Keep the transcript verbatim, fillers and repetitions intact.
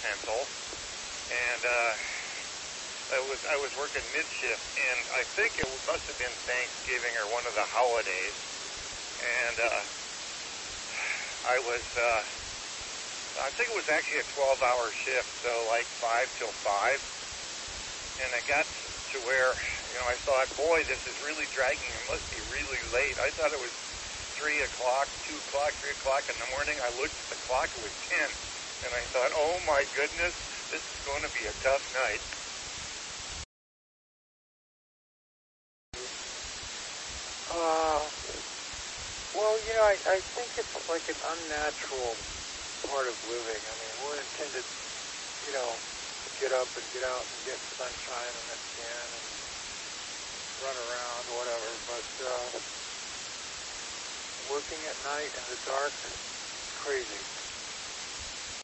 pencil, and uh, I was I was working mid shift, and I think it must have been Thanksgiving or one of the holidays, and uh, I was uh, I think it was actually a twelve hour shift, so like five till five, and I got to where, you know, I thought, boy, this is really dragging. It must be really late. I thought it was three o'clock, two o'clock, three o'clock in the morning. I looked at the clock, it was ten, and I thought, oh my goodness, this is going to be a tough night. Uh, well, you know, I, I think it's like an unnatural part of living. I mean, we're intended, you know, to get up and get out and get sunshine and the skin and run around, whatever, but uh, working at night in the dark is crazy.